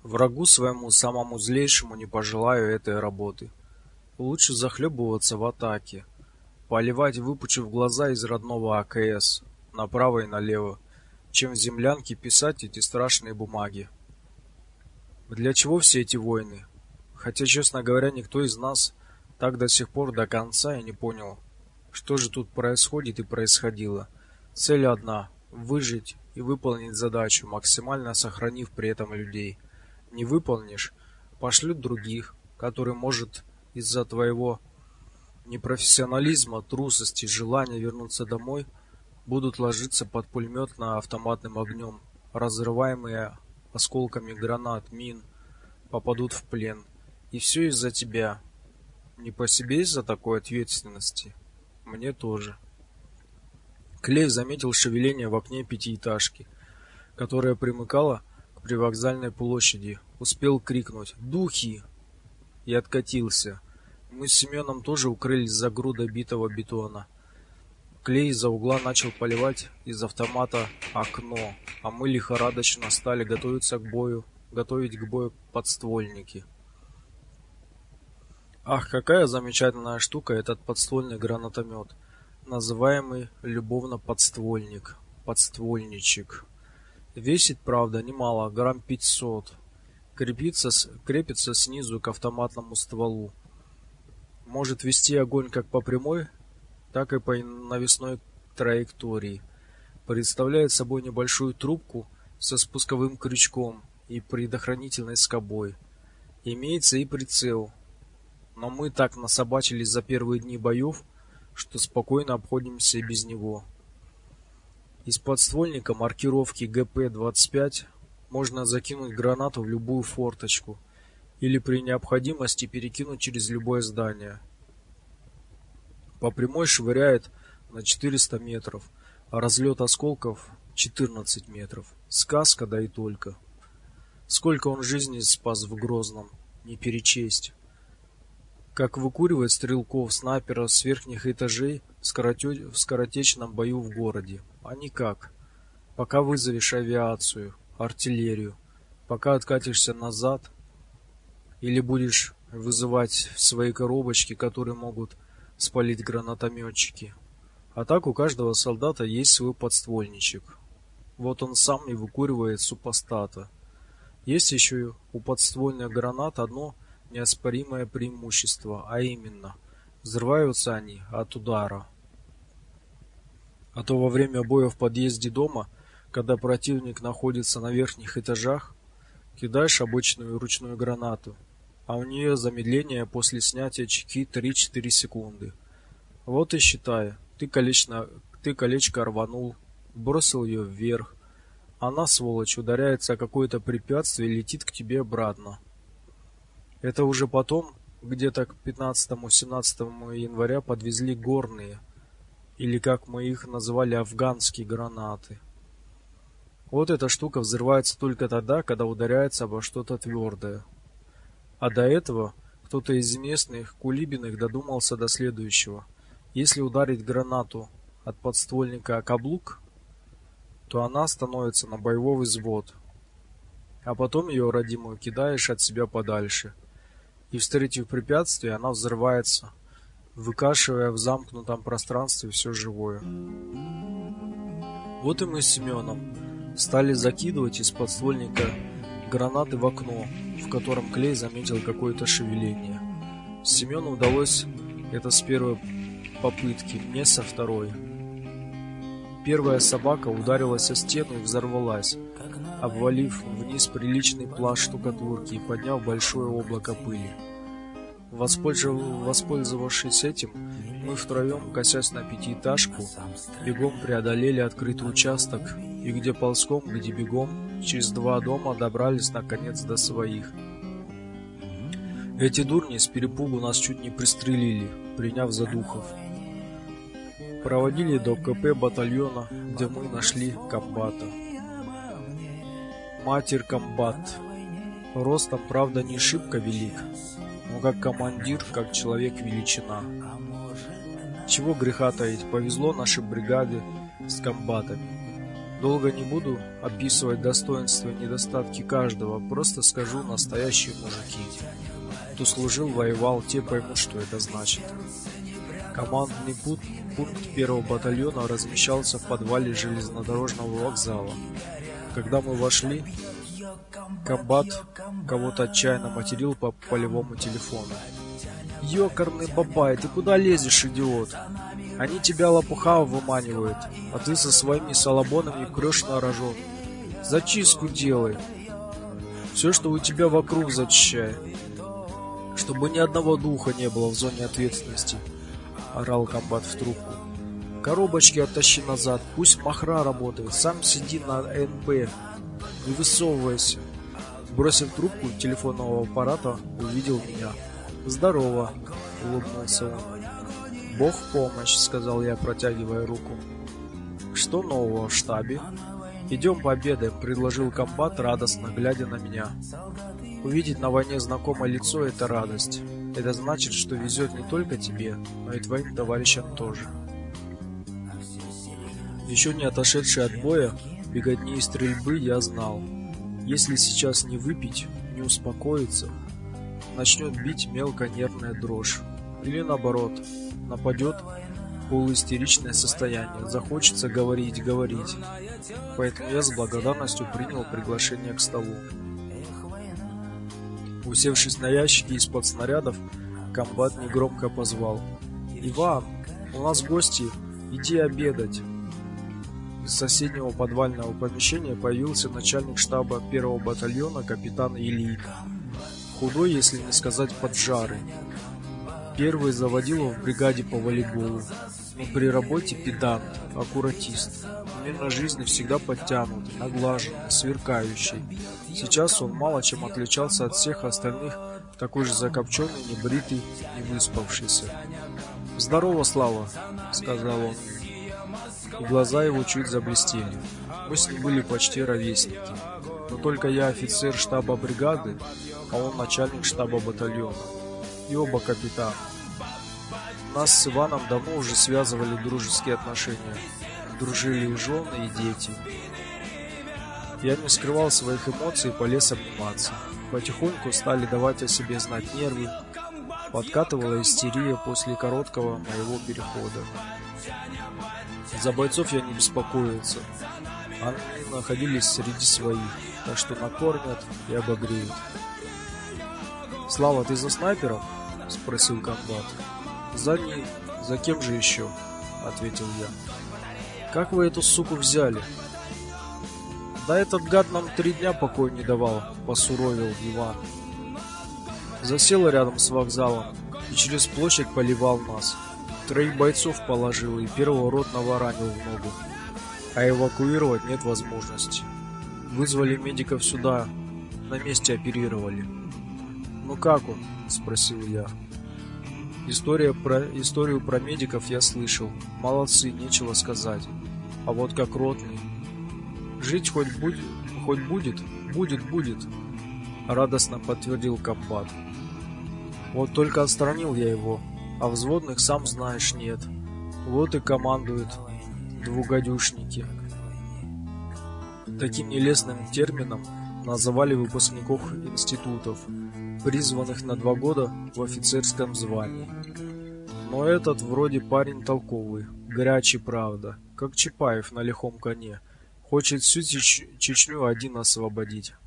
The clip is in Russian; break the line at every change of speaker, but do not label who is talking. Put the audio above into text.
Врагу своему самому злейшему не пожелаю этой работы. Лучше захлебываться в атаке, поливать, выпучив глаза из родного АКС направо и налево, чем в землянке писать эти страшные бумаги. Для чего все эти войны? Хотя, честно говоря, никто из нас так до сих пор до конца и не понял, что же тут происходит и происходило. Цель одна — выжить и выполнить задачу, максимально сохранив при этом людей. Не выполнишь — пошлют других, которые, может, из-за твоего непрофессионализма, трусости, желания вернуться домой, будут ложиться под пулеметно-автоматным огнем, разрываемые осколками гранат, мин, попадут в плен. И все из-за тебя. Не по себе из-за такой ответственности. Мне тоже. Клей заметил шевеление в окне пятиэтажки, которая примыкала к привокзальной площади. Успел крикнуть «Духи!» и откатился. Мы с Семеном тоже укрылись за грудой битого бетона. Клей из-за угла начал поливать из автомата окно, а мы лихорадочно стали готовить к бою подствольники. Ах, какая замечательная штука этот подствольный гранатомет, называемый любовно подствольник, подствольничек. Весит, правда, немало, грамм 500. Крепится снизу к автоматному стволу. Может вести огонь как по прямой, так и по навесной траектории. Представляет собой небольшую трубку со спусковым крючком и предохранительной скобой. Имеется и прицел. Но мы так насобачились за первые дни боев, что спокойно обходимся и без него. Из подствольника маркировки ГП-25 можно закинуть гранату в любую форточку или при необходимости перекинуть через любое здание. По прямой швыряет на 400 метров, а разлет осколков 14 метров. Сказка, да и только. Сколько он жизней спас в Грозном, не перечесть. Как выкуривает стрелков-снайперов с верхних этажей в скоротечном бою в городе. А никак. Пока вызовешь авиацию, артиллерию, пока откатишься назад, или будешь вызывать в свои коробочки, которые могут спалить гранатометчики. А так у каждого солдата есть свой подствольничек. Вот он сам и выкуривает супостата. Есть еще у подствольных гранат одно неоспоримое преимущество, а именно, взрываются они от удара. А то во время боя в подъезде дома, когда противник находится на верхних этажах, кидаешь обычную ручную гранату, а у нее замедление после снятия чеки 3-4 секунды. Вот и считай, ты колечко рванул, бросил ее вверх, она, сволочь, ударяется о какое-то препятствие и летит к тебе обратно. Это уже потом, где-то к 15-17 января подвезли горные, или как мы их называли, афганские гранаты. Вот эта штука взрывается только тогда, когда ударяется обо что-то твердое. А до этого кто-то из местных кулибиных додумался до следующего. Если ударить гранату от подствольника о каблук, то она становится на боевой взвод. А потом ее родимую кидаешь от себя подальше. И, встретив препятствие, она взрывается, выкашивая в замкнутом пространстве все живое. Вот и мы с Семеном стали закидывать из подствольника гранаты в окно, в котором Клей заметил какое-то шевеление. Семену удалось это с первой попытки, мне со второй. Первая собака ударилась о стену и взорвалась, обвалив вниз приличный пласт штукатурки и подняв большое облако пыли. Воспользовавшись этим, мы втроем, косясь на пятиэтажку, бегом преодолели открытый участок и где ползком, где бегом, через 2 дома добрались наконец до своих. Эти дурни с перепугу нас чуть не пристрелили, приняв за духов. Проводили до КП батальона, где мы нашли комбата. Матерь комбат. Ростом, правда, не шибко велик, но как командир, как человек величина. Чего греха таить, повезло нашей бригаде с комбатами. Долго не буду описывать достоинства и недостатки каждого, просто скажу настоящие мужики. Кто служил, воевал, те поймут, что это значит. Командный пункт первого батальона размещался в подвале железнодорожного вокзала. Когда мы вошли, комбат кого-то отчаянно материл по полевому телефону. «Ёкарный бабай, ты куда лезешь, идиот? Они тебя лопуха выманивают, а ты со своими салабонами прешь на рожон. Зачистку делай. Все, что у тебя вокруг, зачищай. Чтобы ни одного духа не было в зоне ответственности», — орал комбат в трубку. «Коробочки оттащи назад, пусть махра работает, сам сиди на НП, не высовывайся». Бросив трубку телефонного аппарата, увидел меня. «Здорово», — улыбнулся он. «Бог в помощь», — сказал я, протягивая руку. «Что нового в штабе?» «Идем пообедаем», — предложил комбат, радостно глядя на меня. Увидеть на войне знакомое лицо — это радость. Это значит, что везет не только тебе, но и твоим товарищам тоже. Еще не отошедший от боя, беготни и стрельбы, я знал. Если сейчас не выпить, не успокоиться, начнет бить мелко нервная дрожь. Или наоборот, нападет полуистеричное состояние, захочется говорить. Поэтому я с благодарностью принял приглашение к столу. Усевшись на ящике из-под снарядов, комбат негромко позвал: «Иван, у нас гости, иди обедать». Из соседнего подвального помещения появился начальник штаба первого батальона капитан Ильин. Худой, если не сказать поджарый. Первый заводил в бригаде по волейболу, но при работе педант, аккуратист. Умелый на жизни всегда подтянутый, наглаженный, сверкающий. Сейчас он мало чем отличался от всех остальных, такой же закопченный, небритый, не выспавшийся. «Здорово, Слава», — сказал он, и глаза его чуть заблестели. Мы с ним были почти ровесники, но только я офицер штаба бригады, а он начальник штаба батальона. И оба капитана. Нас с Иваном давно уже связывали дружеские отношения. Дружили и жены, и дети. Я не скрывал своих эмоций и полез обниматься. Потихоньку стали давать о себе знать нервы. Подкатывала истерия после короткого моего перехода. За бойцов я не беспокоился. Они находились среди своих, так что накормят и обогреют. «Слава, ты за снайпером?» — спросил комбат. «За ним. За кем же еще?» — ответил я. «Как вы эту суку взяли?» «Да этот гад нам 3 дня покоя не давал», — посуровил Иван. Засел рядом с вокзалом и через площадь поливал нас. 3 бойцов положил и первого ротного ранил в ногу. А эвакуировать нет возможности. Вызвали медиков сюда, на месте оперировали. «Ну как он?» — спросил я. Историю про медиков я слышал. Молодцы, нечего сказать. А вот как ротный. «Жить хоть будет? Будет», — радостно подтвердил комбат. «Вот только отстранил я его, а взводных, сам знаешь, нет. Вот и командуют двугадюшники». Таким нелестным термином называли выпускников институтов, призванных на 2 года в офицерском звании. Но этот вроде парень толковый, горячий, правда, как Чапаев на лихом коне, хочет всю Чечню один освободить.